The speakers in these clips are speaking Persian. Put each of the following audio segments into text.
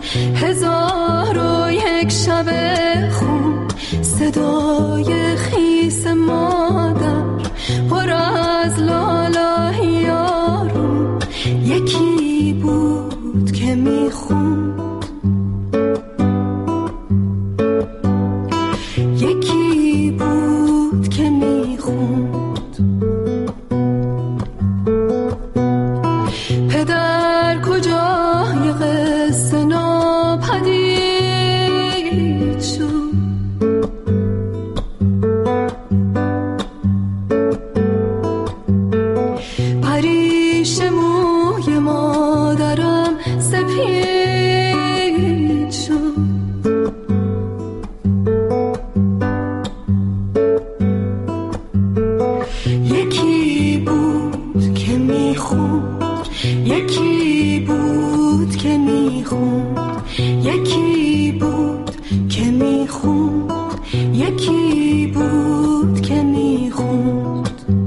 هزار و یک شب خون، صدای خیس مادر پر از لاله یارو، یکی بود که میخوند، یکی بود که میخوند. پدر کجای قصه ناپدید شد، پریش موی مادرم سپید شد. یکی بود که میخوند، یکی بود که میخوند، یکی بود که میخوند، یکی بود که میخوند.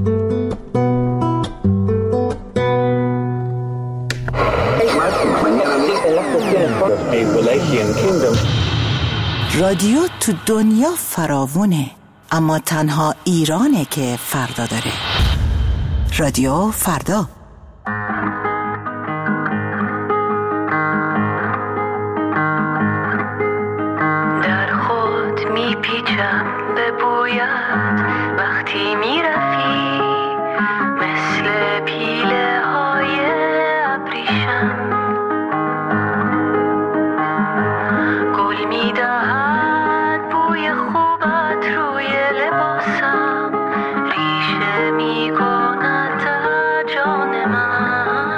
رادیو تو دنیا فراوونه، اما تنها ایرانه که فردا داره. رادیو فردا. در خود میپیچم به بویت وقتی میرفی، مثل پیله های ابریشم گل میدهد بوی خوبت روی لباسم، ریشه میکند در جان من.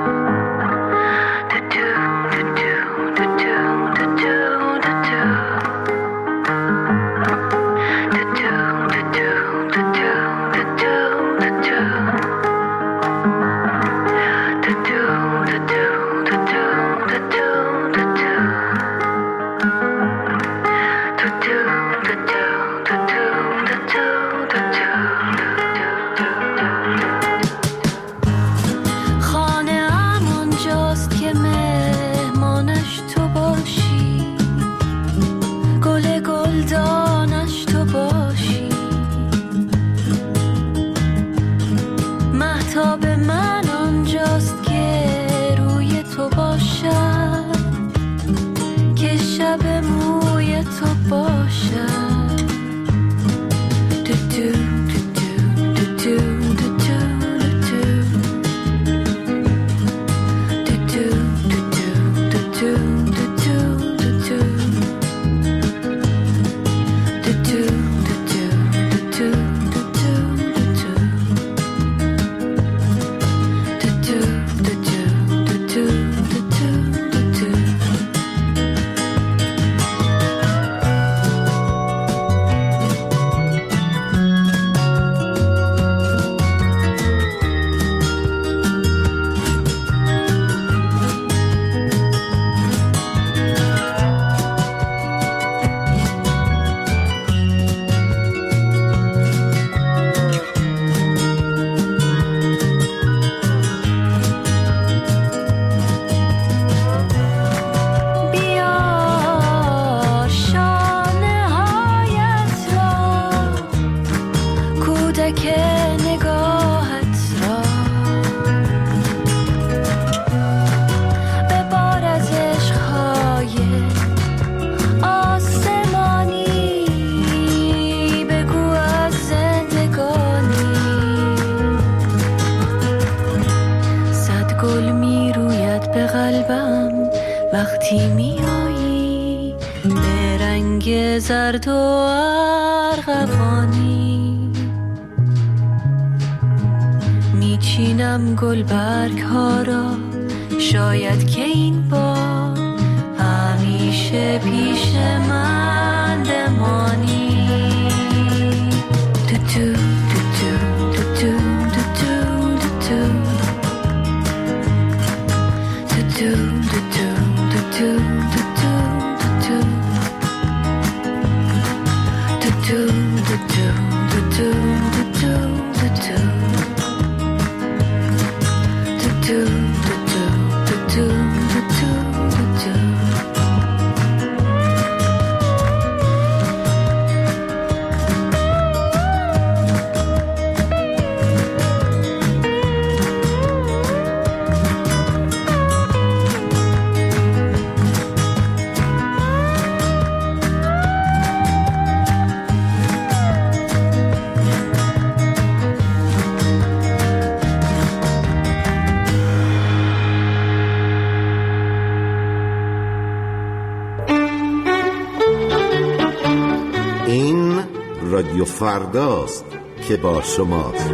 وقتی میایی به رنگ زرد و ارغوانی، میچینم گلبرگ ها را، شاید که این بار همیشه پیش من بمانی. تو تو تو تو تو تو تو تو تو رادیو فرداست که با شماست.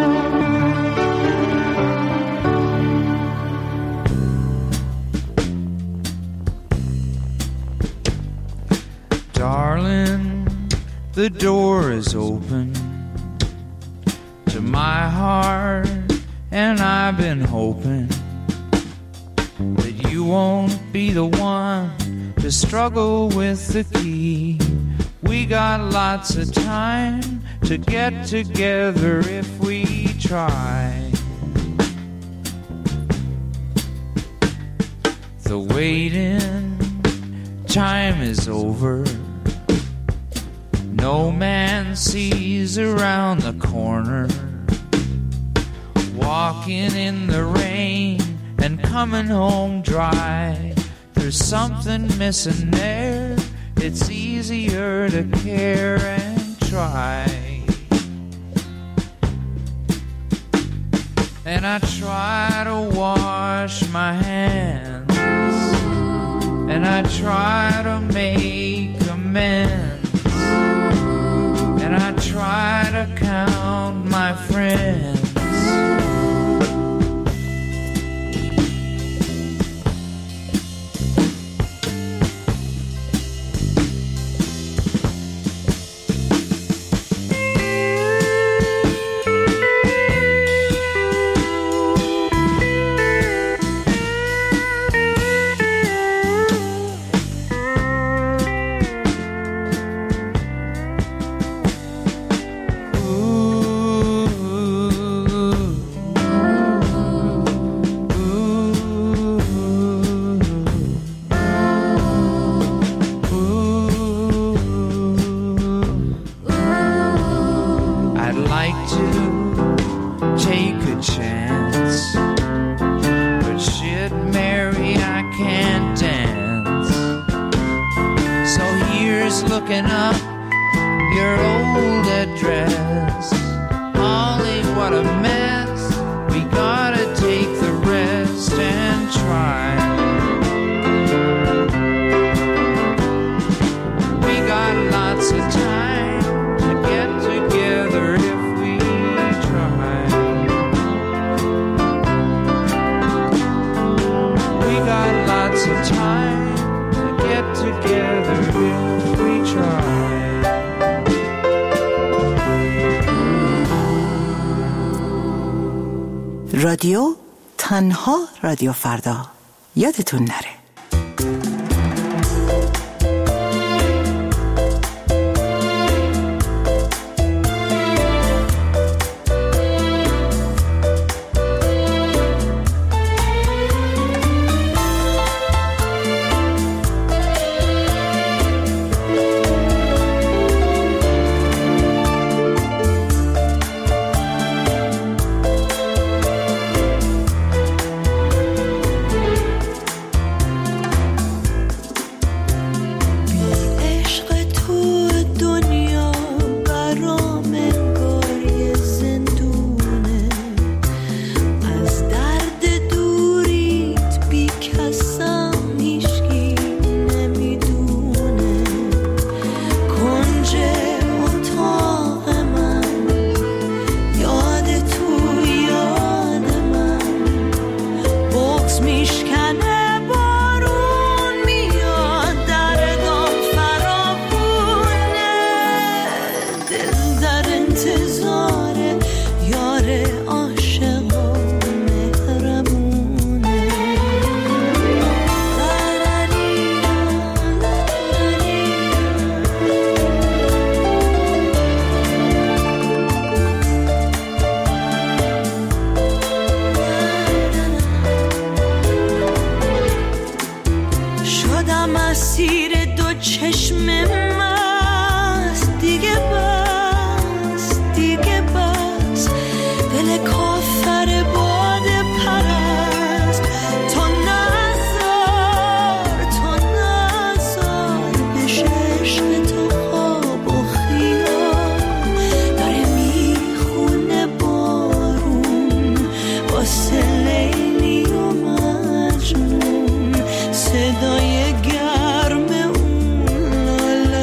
Darling, the door is open to my heart, and I've been hoping that you won't be the one to struggle with the key. We got lots of time to get together if we try. The waiting time is over. No man sees around the corner. Walking in the rain and coming home dry. There's something missing there. It's easier to care and try. And I try to wash my hands, and I try to make amends, and I try to count my friends. Looking up your old address. Ollie, what a mess. We gotta take the rest and try. We got lots of time to get together if we try. We got lots of time to get together if we try. رادیو تنها رادیو فردا، یادتون نره. صدای گرم اون لالا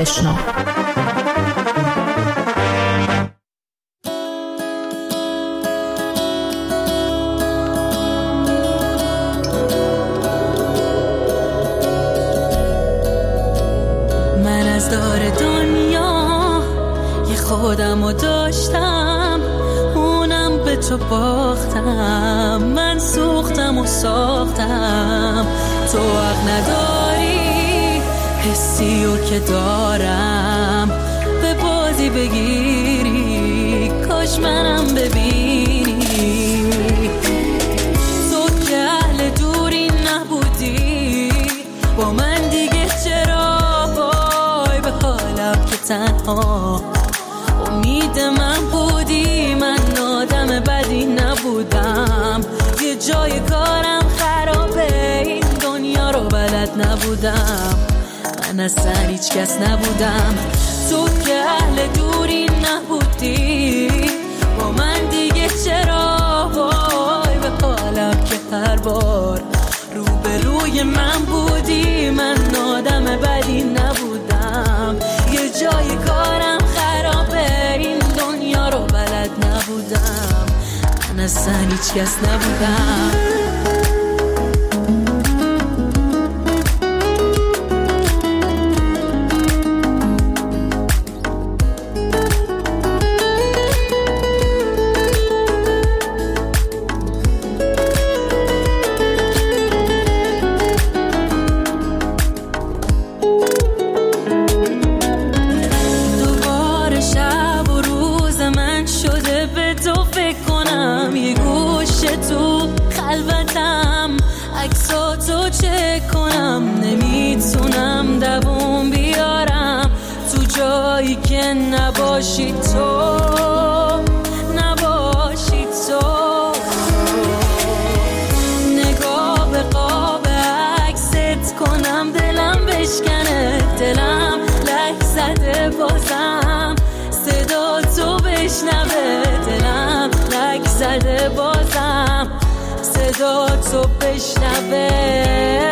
بشنو. من از دار دنیا یه خودمو داشتم، اونم به تو باختم. من سوختم و ساختم، تو حق نداری حسیو که دارم به بازی بگیری. کاش منم ببینی، تو که اهل دوری نبودی با من دیگه چرا وای به حالم که تنها امید من بودی. من آدم بدی نبودم، یه جای کارم خرابه، این دنیا رو بلد نبودم. من اصلا هیچ کس نبودم، تو که اهل دوری نبودی با من دیگه چرا وای به حالم که هر بار روبروی من بودی. من آدم بدی نبودم، یه جای کارم خرابه، این دنیا رو بلد نبودم. من اصلا هیچ کس نبودم. نمیتونم دووم بیارم تو جایی که نباشی تو، نباشی تو. نگاه به قاب عکست کنم، دلم بشکنه، دلم لک زده بازم صدا تو بشنوه. دلم لک زده بازم صدا تو بشنوه.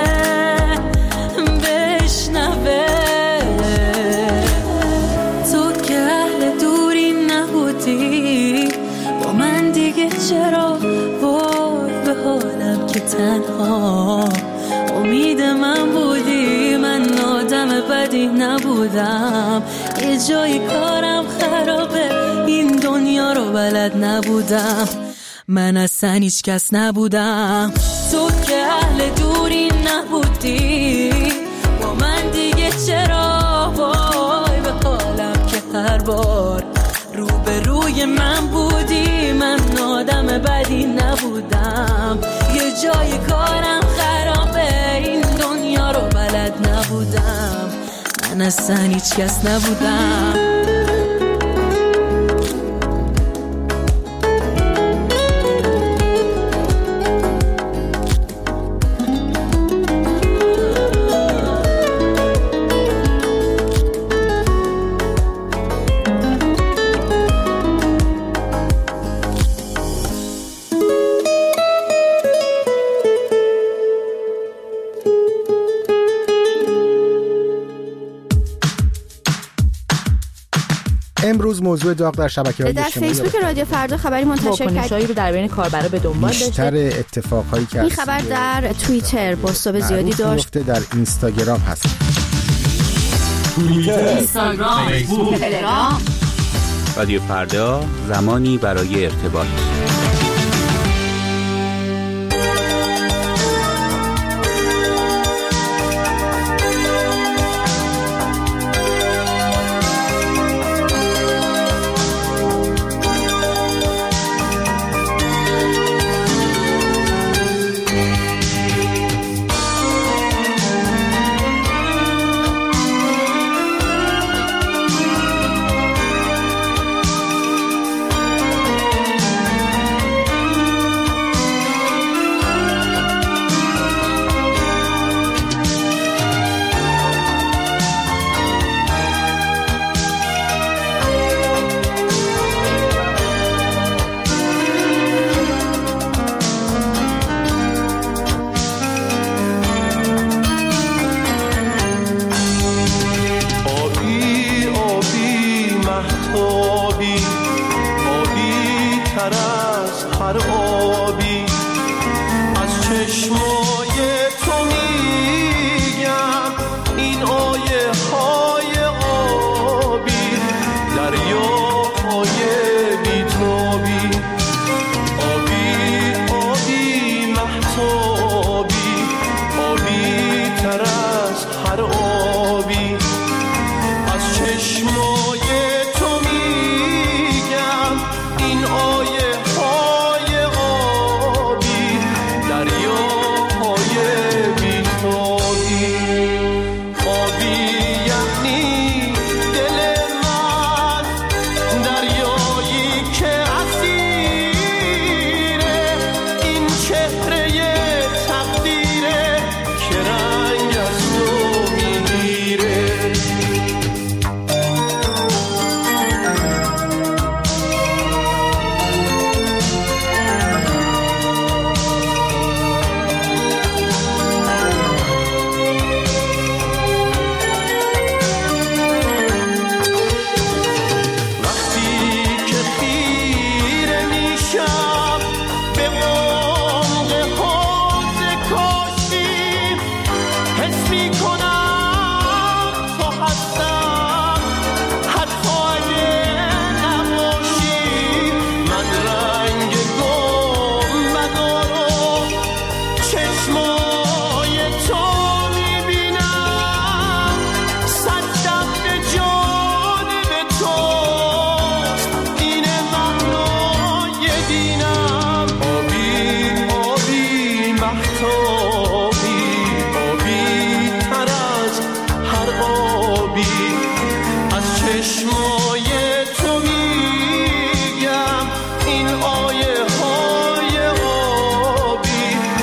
تو که اهل دوری نبودی با من دیگه چرا وای به حالم که تنها امید من بودی. من آدم بدی نبودم، یه جای کارم خرابه، این دنیا رو بلد نبودم. من اصلا هیچ کس نبودم، تو که اهل دوری نبودی با من دیگه چرا وای به حالم که هر بار روبروی من بودی. من آدم بدی نبودم، یه جای کارم خرابه، این دنیا رو بلد نبودم. من اصلا هیچ کس نبودم. امروز موضوع داغ در شبکه‌های اجتماعی در فیسبوک رادیو فردا خبری منتشر کرد رو در بین کاربرا به دنبال داشته. بیشتر اتفاقهایی که این خبر در توییتر بازتاب زیادی داشت. در اینستاگرام هست. توییتر، اینستاگرام، فیسبوک، تلگرام. رادیو فردا، زمانی برای ارتباط. آبی از چشمای تو میگم این آیه های آبی دریای بیتابی آبی آبی مهتابی آبی تر از هر آبی از چشمای تو میگم این آیه های آبی دریای بیتابی آبی یعنی دل من دریایی که اسیره این چهره تقدیره که رنگ از تو میگیره وقتی که خیره میشم به عمق حوض کاشتی حس میکنم تو هستم حتی اگه نباشی من رنگ گنبدا رو چشمای تو میبینم صدم به جانب توست اینه معنای دینم آبی آبی مهتابی آبی تر از هر آبی از چشمای تو میگم این آیه های آبی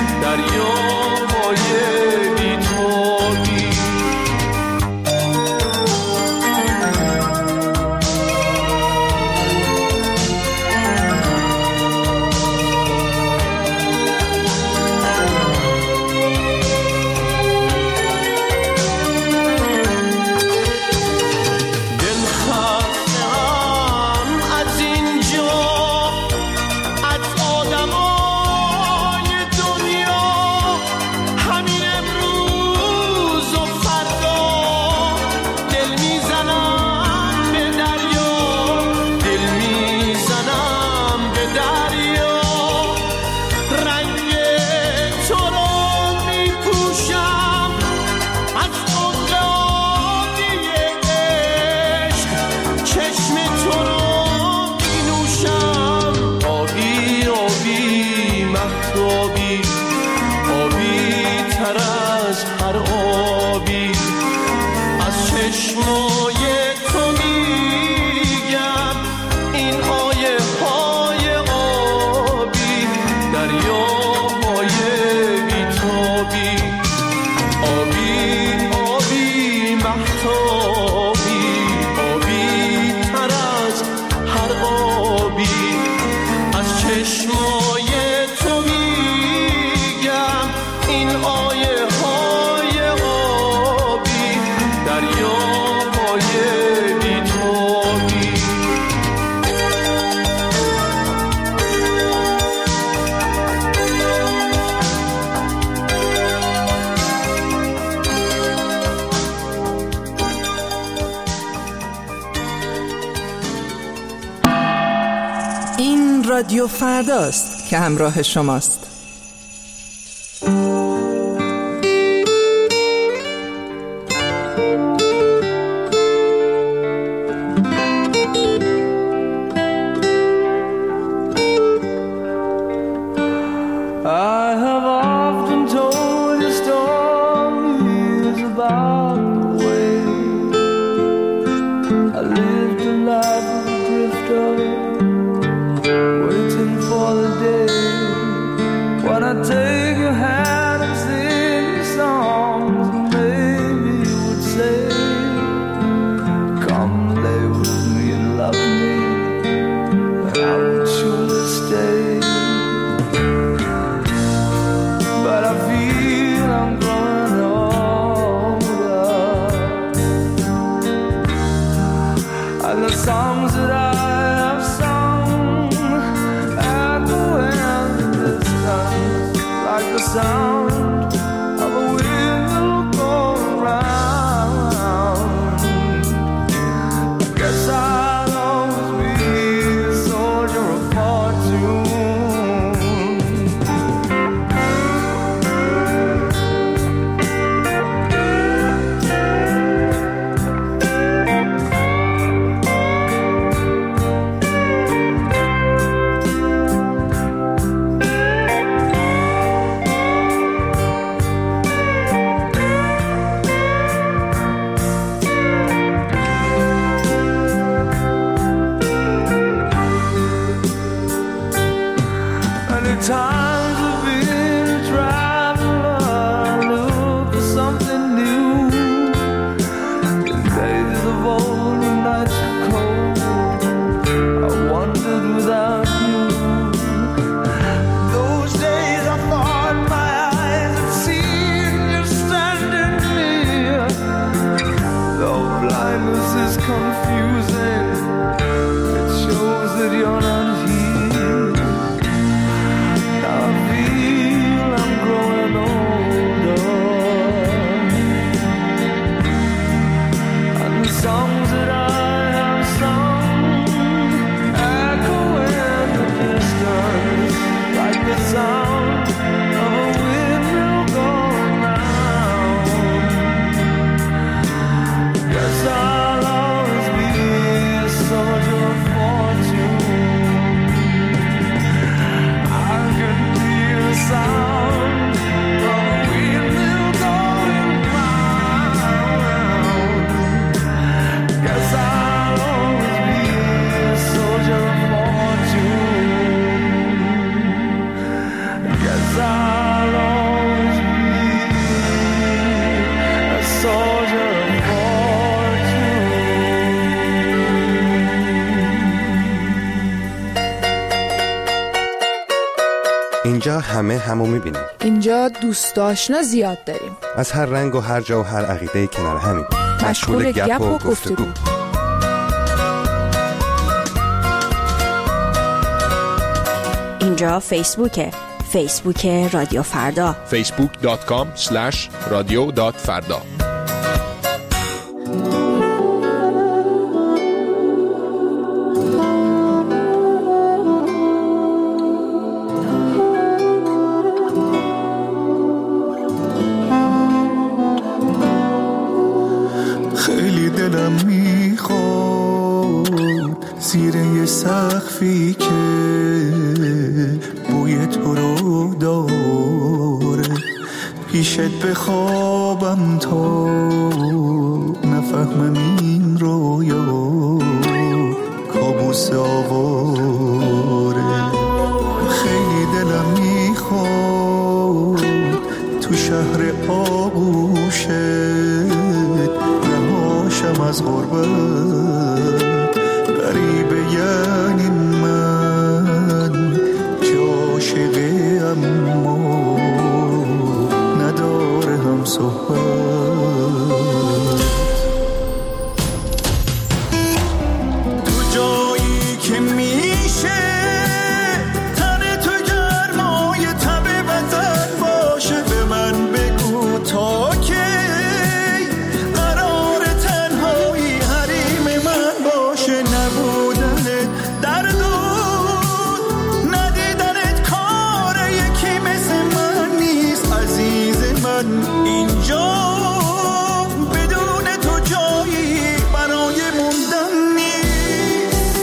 دریای بیتابی دل خسته‌ام از اینجا از آدمای دنیا همین امروز و فردا دل میزنم به دریا دل میزنم به دریا رنگ تو رو میپوشم از عمق آبی عشق چشم تو رو مینوشم آبی آبی مهتابی آبی تر از هر آبی از چشمای تو میگم این آیه های آبی دریای بیتابی آبی آبی مهتابی آبی تر از هر آبی از چشمای تو میگم این آیه های آبی دریای بیتابی این رادیو فرداست که همراه شماست. I have often told you stories about the way I lived a life of a drifter, waiting for the day when I take your hand and sing songs, and maybe you would say, come lay with me and love me, and I would surely stay. sound of a wheel going round. Guess I'll always be a soldier of fortune. Times I've been a traveler, look for something new. In days of old, when nights were cold, I wandered without you. Those days I thought my eyes had seen you standing near. Though blindness is confusing, it shows that you're not here. Songs that I have sung echo in the distance, like the sound of a windmill going round. Guess I'll always be a soldier of fortune. I could be the sound of a windmill going round. Guess I'll always be a soldier of fortune. Guess I'll always be a soldier of fortune. اینجا همو میبینیم. اینجا دوست آشنا زیاد داریم. از هر رنگ و هر جا و هر عقیده کنار همین. مشغول گپ و گفتگو. اینجا فیسبوک رادیو فردا. facebook.com/radio.farda. خیلی دلم میخواد زیر یه سقفی که بوی تو رو داره پیشت بخوابم تا نفهمم این رویا کابوس آواره. خیلی دلم میخواد تو شهر آغوشت نهاشم از غربت غریبه یعنی من که عاشقه اما نداره هم صحبت. تو جایی که میشه تن تو گرمای تب بدن باشه به من بگو تا که اینجا بدون تو جایی برای موندن نیست.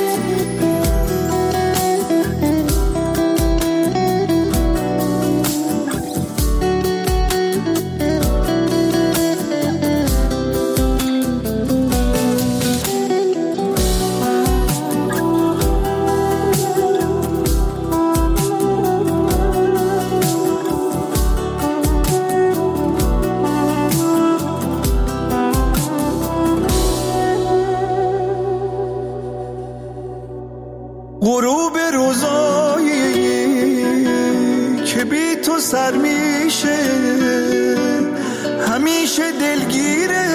غروب روزایی که بی تو سر میشه همیشه دلگیره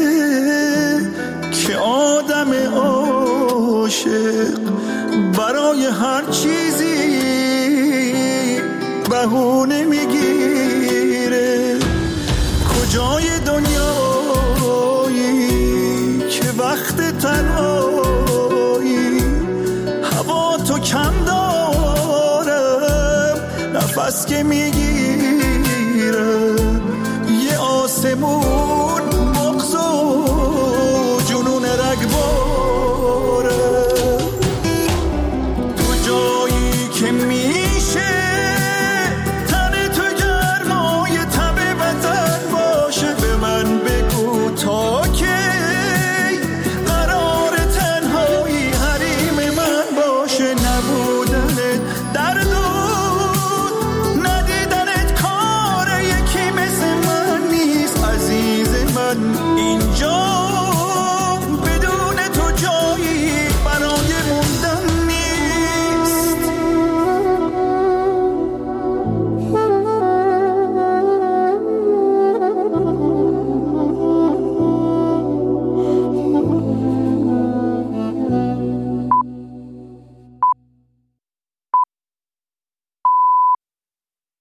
که آدم عاشق برای هر چیزی بهونه میگیره. که میگیره یه آسمون